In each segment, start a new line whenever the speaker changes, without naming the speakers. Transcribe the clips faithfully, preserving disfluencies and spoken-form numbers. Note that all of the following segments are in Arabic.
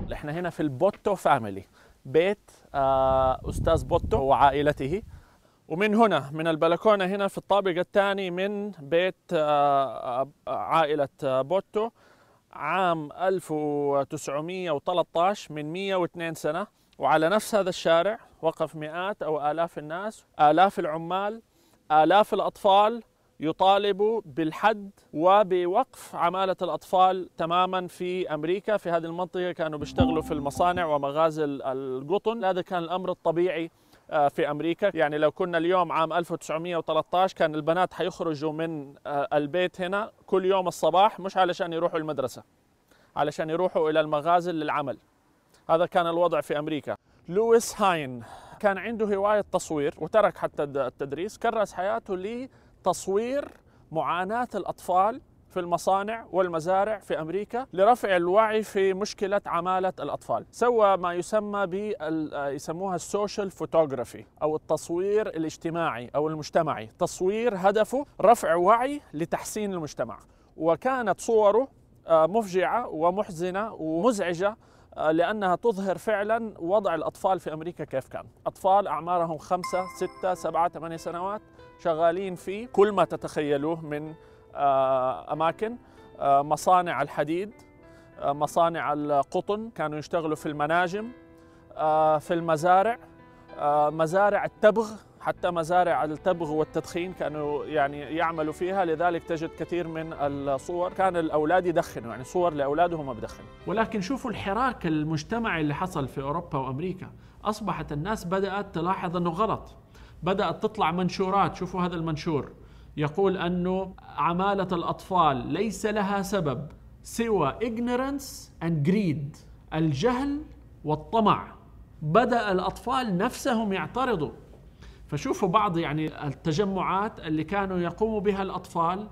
احنا هنا في البوتو فاميلي، بيت أستاذ بوتو وعائلته. ومن هنا من البلكونة هنا في الطابق الثاني من بيت عائلة بوتو عام ألف وتسعمئة وثلاثة عشر، من مئة واثنين سنة. وعلى نفس هذا الشارع وقف مئات أو آلاف الناس، آلاف العمال، آلاف الأطفال يطالبوا بالحد وبوقف عمالة الأطفال تماما في أمريكا. في هذه المنطقة كانوا بيشتغلوا في المصانع ومغازل القطن. هذا كان الأمر الطبيعي في أمريكا. يعني لو كنا اليوم عام ألف وتسعمئة وثلاثة عشر كان البنات حيخرجوا من البيت هنا كل يوم الصباح، مش علشان يروحوا المدرسة، علشان يروحوا إلى المغازل للعمل. هذا كان الوضع في أمريكا. لويس هاين كان عنده هواية تصوير وترك حتى التدريس، كرس حياته لتصوير معاناة الأطفال في المصانع والمزارع في أمريكا لرفع الوعي في مشكلة عمالة الأطفال. سوى ما يسمى ب يسموها السوشيال فوتوغرافي أو التصوير الاجتماعي أو المجتمعي، تصوير هدفه رفع وعي لتحسين المجتمع. وكانت صوره مفجعة ومحزنة ومزعجة لأنها تظهر فعلا وضع الأطفال في أمريكا كيف كان. أطفال أعمارهم خمسة ستة سبعة ثمانية سنوات شغالين في كل ما تتخيلوه من أماكن، مصانع الحديد، مصانع القطن، كانوا يشتغلوا في المناجم، في المزارع، مزارع التبغ، حتى مزارع التبغ والتدخين كانوا يعني يعملوا فيها. لذلك تجد كثير من الصور كان الأولاد يدخنوا، يعني صور لأولادهم بدخنوا.
ولكن شوفوا الحراك المجتمعي اللي حصل في أوروبا وأمريكا. أصبحت الناس بدأت تلاحظ أنه غلط، بدأت تطلع منشورات. شوفوا هذا المنشور يقول أنه عمالة الأطفال ليس لها سبب سوى ignorance and greed، الجهل والطمع. بدأ الأطفال نفسهم يعترضوا. فشوفوا بعض يعني التجمعات اللي كانوا يقوموا بها الأطفال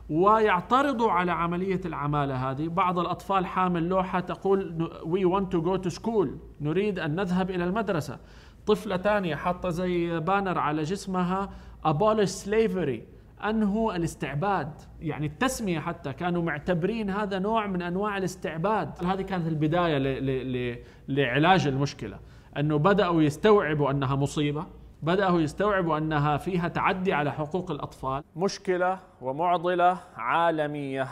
ويعترضوا على عملية العمالة هذه. بعض الأطفال حامل لوحة تقول we want to go to school، نريد أن نذهب إلى المدرسة. طفلة ثانية حاطة زي بانر على جسمها abolish slavery، أنهوا الاستعباد. يعني التسمية حتى كانوا معتبرين هذا نوع من أنواع الاستعباد. هذه كانت البداية ل ل لعلاج المشكلة، أنه بدأوا يستوعبوا أنها مصيبة، بدأوا يستوعبوا أنها فيها تعدي على حقوق الأطفال.
مشكلة ومعضلة عالمية.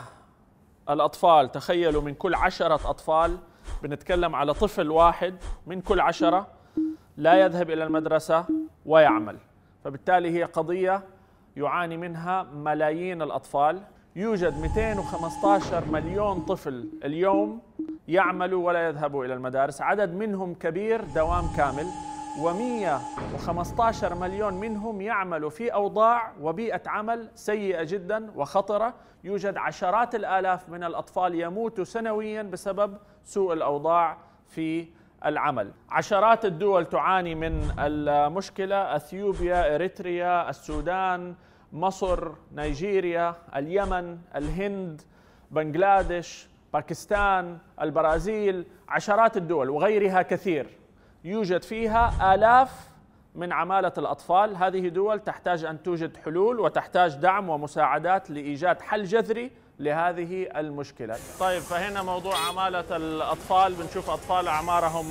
الأطفال، تخيلوا من كل عشرة أطفال بنتكلم على طفل واحد من كل عشرة لا يذهب إلى المدرسة ويعمل. فبالتالي هي قضية يعاني منها ملايين الأطفال. يوجد مئتين وخمسة عشر مليون طفل اليوم يعملوا ولا يذهبوا إلى المدارس، عدد منهم كبير دوام كامل، ومئة وخمسة عشر مليون منهم يعملوا في أوضاع وبيئة عمل سيئة جدا وخطرة. يوجد عشرات الآلاف من الأطفال يموتوا سنويا بسبب سوء الأوضاع في العمل. عشرات الدول تعاني من المشكلة: أثيوبيا، إريتريا، السودان، مصر، نيجيريا، اليمن، الهند، بنغلاديش، باكستان، البرازيل. عشرات الدول وغيرها كثير يوجد فيها آلاف من عمالة الأطفال. هذه دول تحتاج أن توجد حلول وتحتاج دعم ومساعدات لإيجاد حل جذري لهذه المشكلة. طيب، فهنا موضوع عمالة الأطفال، بنشوف أطفال أعمارهم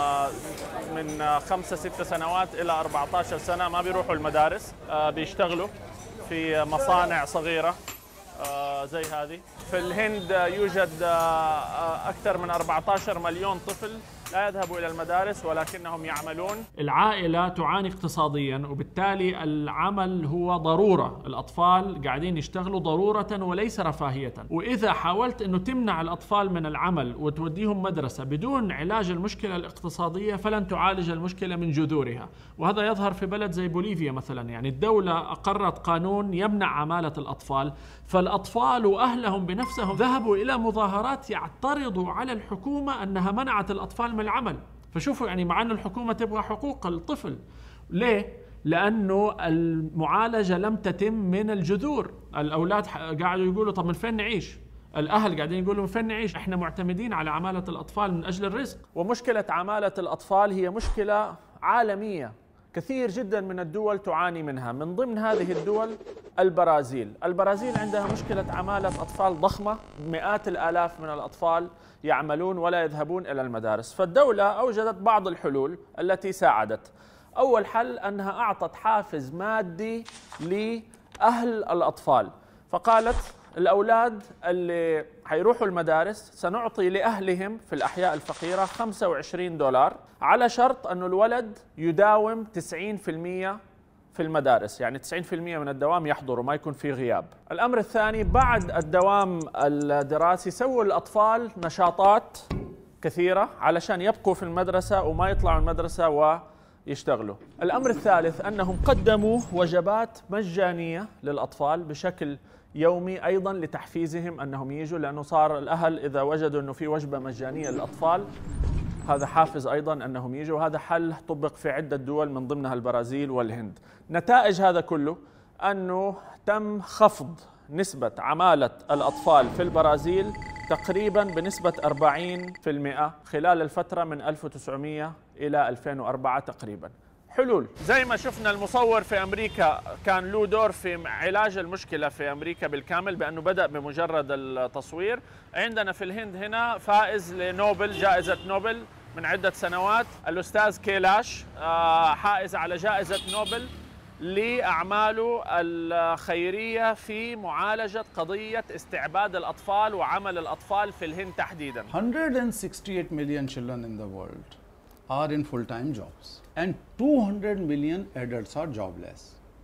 من خمسة ستة سنوات إلى أربعة عشر سنة ما بيروحوا المدارس، بيشتغلوا في مصانع صغيرة زي هذه. في الهند يوجد أكثر من أربعة عشر مليون طفل لا يذهبوا إلى المدارس ولكنهم يعملون.
العائلة تعاني اقتصاديا، وبالتالي العمل هو ضرورة. الأطفال قاعدين يشتغلوا ضرورة وليس رفاهية. وإذا حاولت أنه تمنع الأطفال من العمل وتوديهم مدرسة بدون علاج المشكلة الاقتصادية فلن تعالج المشكلة من جذورها. وهذا يظهر في بلد زي بوليفيا مثلا. يعني الدولة أقرت قانون يمنع عمالة الأطفال، فالأطفال وأهلهم بنفسهم ذهبوا إلى مظاهرات يعترضوا على الحكومة أنها منعت الأطفال من العمل. فشوفوا يعني مع أن الحكومة تبغى حقوق الطفل، ليه؟ لأنه المعالجة لم تتم من الجذور. الأولاد قاعدوا يقولوا طب من فين نعيش؟ الأهل قاعدين يقولوا من فين نعيش؟ إحنا معتمدين على عمالة الأطفال من أجل الرزق.
ومشكلة عمالة الأطفال هي مشكلة عالمية. كثير جدا من الدول تعاني منها. من ضمن هذه الدول البرازيل. البرازيل عندها مشكلة عمالة أطفال ضخمة، مئات الآلاف من الأطفال يعملون ولا يذهبون إلى المدارس. فالدولة أوجدت بعض الحلول التي ساعدت. أول حل أنها أعطت حافز مادي لأهل الأطفال، فقالت الأولاد اللي حيروحوا المدارس سنعطي لأهلهم في الأحياء الفقيرة خمسة وعشرين دولار على شرط أن الولد يداوم تسعين بالمئة في المدارس، يعني تسعين بالمئة من الدوام يحضر وما يكون في غياب. الأمر الثاني، بعد الدوام الدراسي سووا الأطفال نشاطات كثيرة علشان يبقوا في المدرسة وما يطلعوا المدرسة ويشتغلوا. الأمر الثالث أنهم قدموا وجبات مجانية للأطفال بشكل يومي أيضا لتحفيزهم أنهم يجوا، لأنه صار الأهل إذا وجدوا أنه في وجبة مجانية للأطفال هذا حافز أيضا أنهم يجوا. هذا حل طبق في عدة دول من ضمنها البرازيل والهند. نتائج هذا كله أنه تم خفض نسبة عمالة الأطفال في البرازيل تقريبا بنسبة أربعين بالمئة خلال الفترة من ألف وتسعمئة إلى ألفين وأربعة تقريبا. حلول زي ما شفنا، المصور في أمريكا كان له دور في علاج المشكلة في أمريكا بالكامل بأنه بدأ بمجرد التصوير. عندنا في الهند هنا فائز لنوبل، جائزة نوبل من عدة سنوات، الأستاذ كيلاش، حائز على جائزة نوبل لأعماله الخيرية في معالجة قضية استعباد الأطفال وعمل الأطفال في الهند تحديداً.
one hundred sixty-eight million children in the world are in full-time jobs and two hundred million adults are jobless.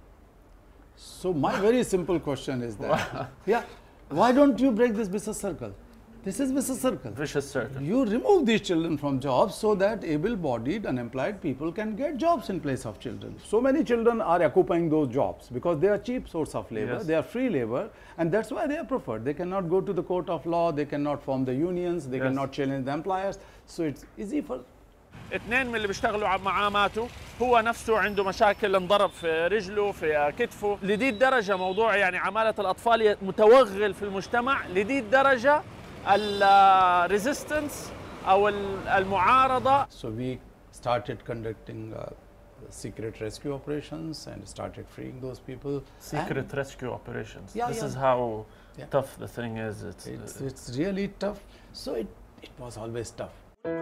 So my very simple question is that, yeah, why don't you break this vicious circle? This is vicious circle.
Vicious circle.
You remove these children from jobs so that able-bodied, unemployed people can get jobs in place of children. So many children are occupying those jobs because they are cheap source of labor,
Yes.
they are free labor, and that's why they are preferred. They cannot go to the court of law, they cannot form the unions, they
Yes.
cannot challenge the employers. So it's easy for
اثنين من اللي بيشتغلوا معاه ماتوا، هو نفسه عنده مشاكل، انضرب في رجله في كتفه. لدي الدرجة موضوع يعني عمالة الأطفال متوغل في المجتمع، لدي الدرجة الريزيستنس أو المعارضة.
So we started conducting uh, secret rescue operations and started freeing those people.
Secret rescue operations.
Yeah,
This
yeah.
is how
Yeah.
tough the thing is. It's,
It's, it's really tough. So it, it was always tough.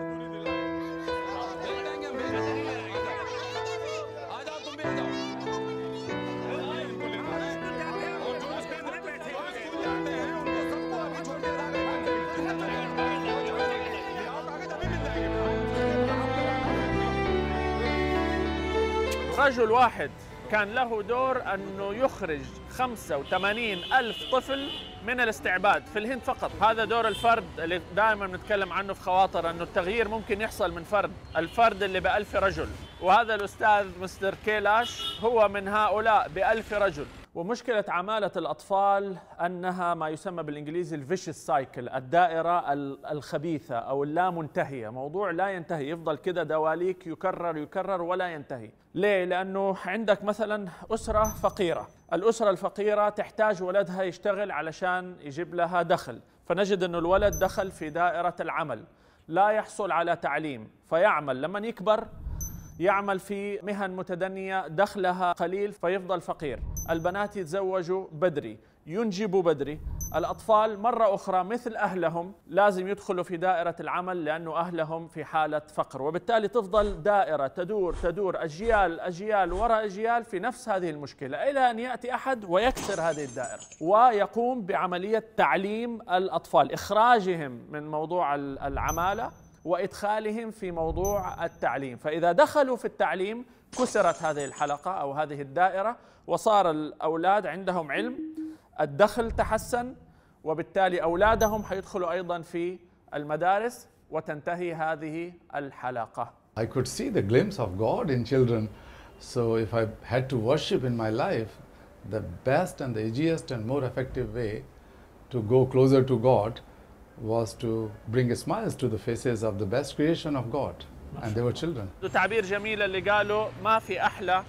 رجل واحد كان له دور أنه يخرج خمسة وثمانين ألف طفل من الاستعباد في الهند فقط. هذا دور الفرد اللي دائما بنتكلم عنه في خواطر، أنه التغيير ممكن يحصل من فرد، الفرد اللي بألف رجل. وهذا الأستاذ مستر كيلاش هو من هؤلاء بألف رجل. ومشكلة عمالة الأطفال أنها ما يسمى بالإنجليزي الفيشس سايكل، الدائرة الخبيثة أو اللامنتهية، موضوع لا ينتهي، يفضل كده دواليك يكرر يكرر ولا ينتهي. ليه؟ لأنه عندك مثلا أسرة فقيرة، الأسرة الفقيرة تحتاج ولدها يشتغل علشان يجيب لها دخل، فنجد أنه الولد دخل في دائرة العمل، لا يحصل على تعليم، فيعمل لما يكبر يعمل في مهن متدنية دخلها قليل فيفضل فقير. البنات يتزوجوا بدري، ينجبوا بدري. الأطفال مرة أخرى مثل أهلهم لازم يدخلوا في دائرة العمل لأنه أهلهم في حالة فقر، وبالتالي تفضل دائرة تدور تدور أجيال أجيال وراء أجيال في نفس هذه المشكلة، إلى أن يأتي أحد ويكسر هذه الدائرة ويقوم بعملية تعليم الأطفال، إخراجهم من موضوع العمالة وإدخالهم في موضوع التعليم. فإذا دخلوا في التعليم كسرت هذه الحلقة أو هذه الدائرة، وصار الأولاد عندهم علم، الدخل تحسن، وبالتالي أولادهم حيدخلوا أيضا في المدارس وتنتهي هذه الحلقة.
I could see the glimpse of God in children. So if I had to worship in my life, the best and the easiest and more effective way to go closer to God was to bring smiles to the faces of the best creation of God, and they were children.
تعبير جميل اللي قالوا ما في أحلى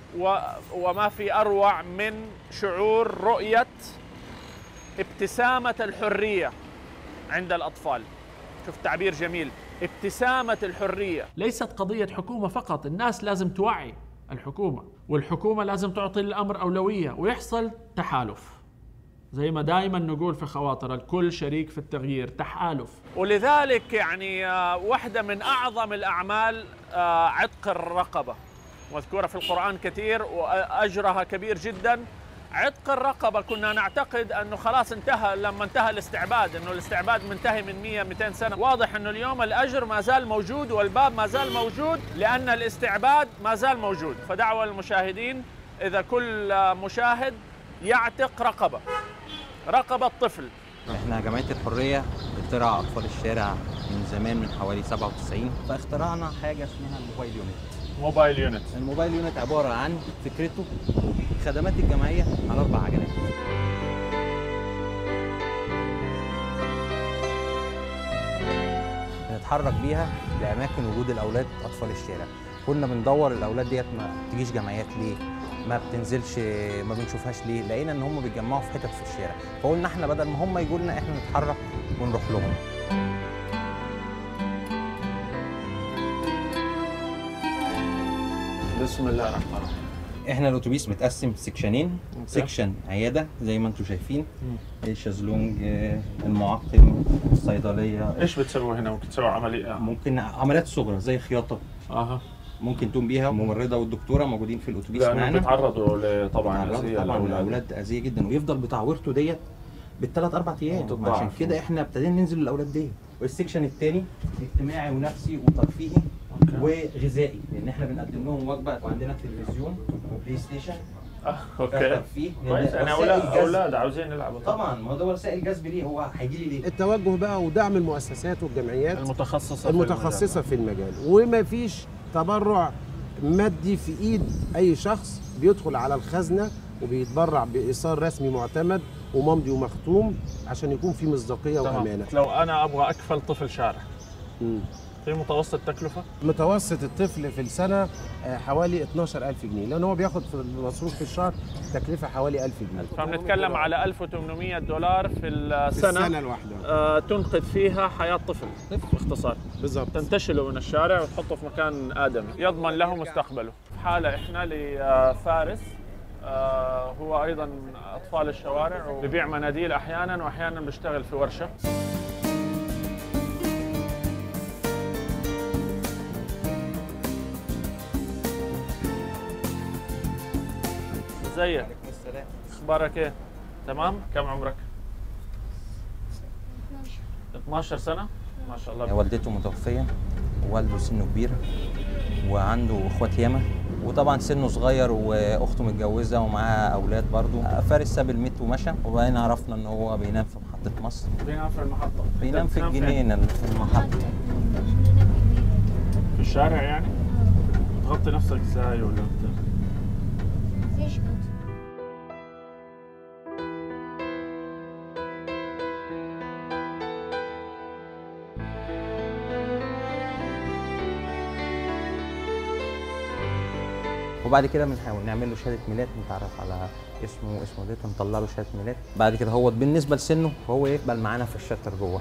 وما في أروع من شعور رؤية ابتسامة الحرية عند الأطفال. شوف تعبير جميل، ابتسامة الحرية.
ليست قضية حكومة فقط، الناس لازم توعي. الحكومة، والحكومة لازم تعطي الأمر أولوية ويحصل تحالف، زي ما دائما نقول في خواطر الكل شريك في التغيير، تحالف.
ولذلك يعني واحدة من أعظم الأعمال عتق الرقبة، مذكورة في القرآن كثير وأجرها كبير جدا. عتق الرقبة كنا نعتقد أنه خلاص انتهى لما انتهى الاستعباد، أنه الاستعباد منتهي من مئة مئتين سنة. واضح أنه اليوم الأجر ما زال موجود والباب ما زال موجود، لأن الاستعباد ما زال موجود. فدعوة للمشاهدين، إذا كل مشاهد يعتق رقبة رقبة طفل.
احنا جمعية الحرية بترعى أطفال الشارع من زمان، من حوالي سبعة وتسعين، فاخترعنا حاجة اسمها الموبايل يونت.
موبايل يونت.
الموبايل يونت عبارة عن فكرته خدمات الجمعية على أربع عجلات. بنتحرك بيها لأماكن وجود الأولاد أطفال الشارع. كنا بندور الأولاد ديت ما تجيش جمعيات ليه؟ ما بتنزلش، ما بنشوفهاش ليه؟ لقينا إن هم بيتجمعوا في حتت في الشارع، فقلنا إحنا بدل ما هم يجوا لنا إحنا نتحرك ونروح لهم.
بسم الله الرحمن الرحيم.
احنا الاتوبيس متقسم سكشنين، سكشن عياده زي ما انتم شايفين، الشازلونج، المعقم، الصيدليه.
ايش بتسووا هنا؟ ممكن تسووا عمليه؟
ممكن عمليات صغرى زي خياطه.
اها
ممكن تقوم بيها. الممرضه والدكتوره موجودين في الاتوبيس
معانا.
لانهم
بيتعرضوا طبعا اذيه
طبعا الاولاد اذيه جدا، ويفضل بتعورته ديت بالثلاث اربع ايام. عشان كده احنا ابتدينا ننزل للاولاد ديت. والسكشن الثاني اجتماعي ونفسي وترفيهي وغذائي، لان احنا بنقدم لهم وجبه، وعندنا تلفزيون وبلاي ستيشن.
اه اوكي كويس. انا اولاد اولاد عاوزين يلعبوا
طبعا، ما هو ده وسائل جذب ليه، هو هيجي لي ليه؟
التوجه بقى ودعم المؤسسات والجمعيات
المتخصصه
المتخصصه في المجال، وما فيش تبرع مادي في ايد اي شخص، بيدخل على الخزنه وبيتبرع بايصال رسمي معتمد وممضي ومختوم عشان يكون في مصداقيه وامانه.
لو انا ابغى اكفل طفل شارع،
مم.
في متوسط تكلفه؟
متوسط الطفل في السنة حوالي اثناشر ألف جنيه، لأن هو بياخد في المصروف في الشهر تكلفة حوالي ألف جنيه.
فبنتكلم على ألف وثمانمئة دولار في السنة،
في السنة الواحدة.
آه تنقذ فيها حياة طفل باختصار.
بالضبط.
تنتشله من الشارع وتحطه في مكان آدمي يضمن له مستقبله. في حالة احنا لفارس، آه هو أيضا أطفال الشوارع، وبيبيع مناديل أحيانا، وأحيانا بيشتغل في ورشة. ازيك؟
السلام.
اخبارك ايه؟ تمام؟ كم عمرك؟ اثناشر سنة؟ ما شاء الله.
والدته متوفية، ووالده سنه كبير، وعنده اخوات ياما، وطبعا سنه صغير، واخته متجوزة ومعاها اولاد برضو. فارس ساب البيت ومشى، وبقينا عرفنا ان هو بينام في محطة مصر.
بينام في المحطة؟
بينام في الجنينة في المحطة.
في الشارع يعني؟ بتغطي نفسك ازاي ولا بت...
وبعد كده بنحاول نعمل له شهاده ميلاد، نتعرف على اسمه اسمه ده، نطلع له شهاده ميلاد. بعد كده هو بالنسبه لسنه فهو يقبل معانا في الشتر جوه.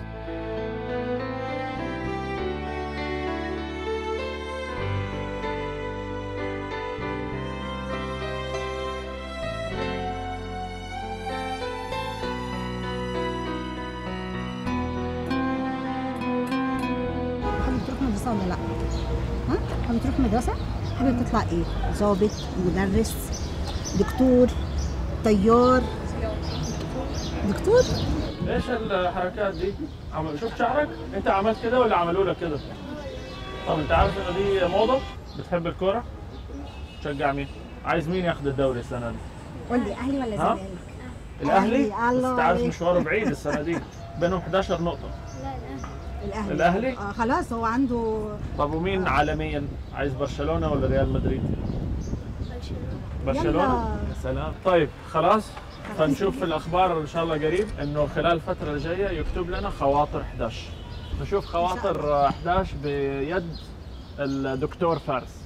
حابب تروح مدرسة ولا لا؟ ها؟ حابب تروح مدرسة؟ حابب تطلع ايه؟ ضابط، مدرس، دكتور، طيار؟ دكتور؟
ايش الحركات دي؟ عمل شوف شعرك؟ انت عملت كده ولا عملوا لك كده؟ طب انت عارف انه دي موضة؟ بتحب الكورة؟ تشجع مين؟ عايز مين ياخذ الدوري السنة دي؟
قول لي اهلي ولا زمالك؟
الاهلي؟
أهلي، الله
بس تعرف
عليك.
مشواره بعيد السنة دي، بينهم إحدى عشرة نقطة.
الاهلي
الأهلي؟
اه خلاص هو عنده.
طب ومين عالميا؟ عايز برشلونة ولا ريال مدريد؟ برشلونة؟
يلا.
يا سلام. طيب خلاص، فنشوف في الأخبار إن شاء الله قريب إنه خلال الفترة الجاية يكتب لنا خواطر إحدى عشر. نشوف خواطر إحدى عشر بيد الدكتور فارس.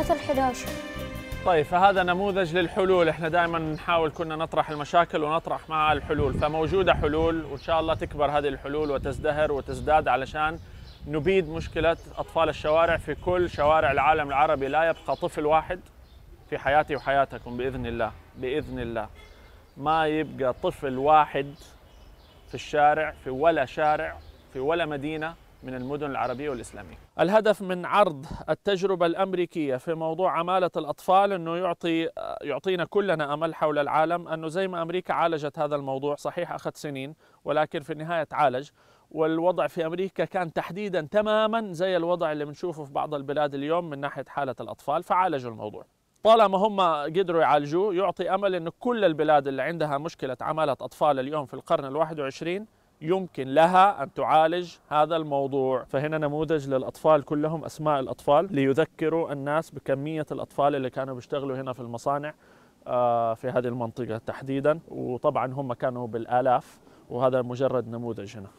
السطر أحد عشر.
طيب فهذا نموذج للحلول، احنا دائما نحاول كنا نطرح المشاكل ونطرح معها الحلول، فموجودة حلول وإن شاء الله تكبر هذه الحلول وتزدهر وتزداد علشان نبيد مشكلة أطفال الشوارع في كل شوارع العالم العربي. لا يبقى طفل واحد في حياتي وحياتكم بإذن الله، بإذن الله ما يبقى طفل واحد في الشارع، في ولا شارع، في ولا مدينة من المدن العربية والإسلامية. الهدف من عرض التجربة الأمريكية في موضوع عمالة الأطفال أنه يعطي يعطينا كلنا أمل حول العالم، أنه زي ما أمريكا عالجت هذا الموضوع، صحيح أخذ سنين ولكن في النهاية تعالج، والوضع في أمريكا كان تحديدا تماما زي الوضع اللي بنشوفه في بعض البلاد اليوم من ناحية حالة الأطفال، فعالجوا الموضوع. طالما هم قدروا يعالجوه يعطي أمل أن كل البلاد اللي عندها مشكلة عمالة أطفال اليوم في القرن الواحد والعشرين يمكن لها أن تعالج هذا الموضوع. فهنا نموذج للأطفال كلهم، أسماء الأطفال ليذكروا الناس بكمية الأطفال اللي كانوا بيشتغلوا هنا في المصانع في هذه المنطقة تحديدا، وطبعا هم كانوا بالآلاف، وهذا مجرد نموذج هنا.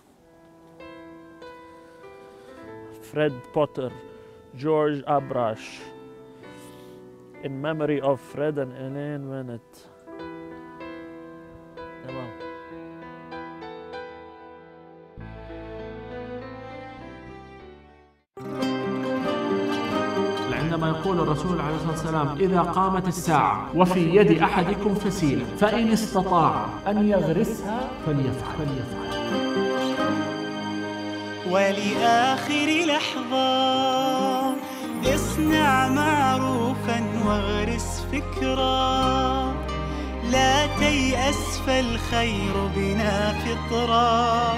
فريد بوتر، جورج أبراش. In memory of Fred and Elaine Bennett. تمام.
عندما يقول الرسول عليه الصلاة والسلام: إذا قامت الساعة وفي يد أحدكم فسيلة فإن استطاع أن يغرسها فليفعل. فليفعل.
ولآخر لحظة اصنع معروفا واغرس فكرا، لا تيأس فالخير بنا فطرا.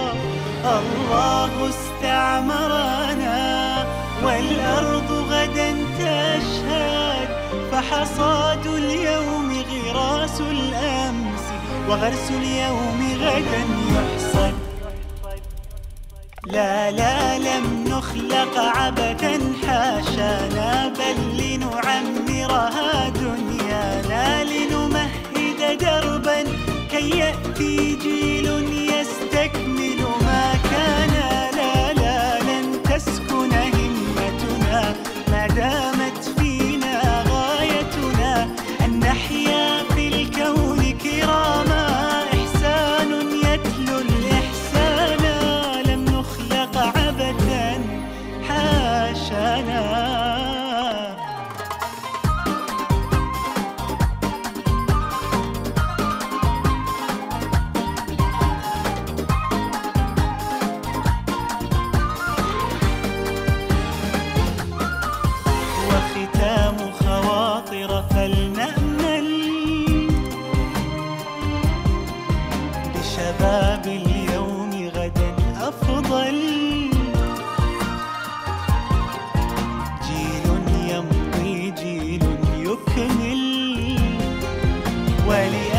الله استعمرنا والأرض غدا تشهد، فحصاد اليوم غراس الأمس وغرس اليوم غدا يحصد. لا لا لم نخلق عبثا حاشانا، بل لنعمرها دنيانا، لنمهد دربا كي يأتي جيل يستكمل ما كان. لا لا لن تسكن همتنا ما دامت فينا غايتنا، أن نحيا في الكون كراما، إحسان يتلو الإحسان، لم نخلق عبثا حاشانا. وختام خواطر فلنأمل بشباب اليوم غدا أفضل، جيل يمضي جيل يكمل، ولأ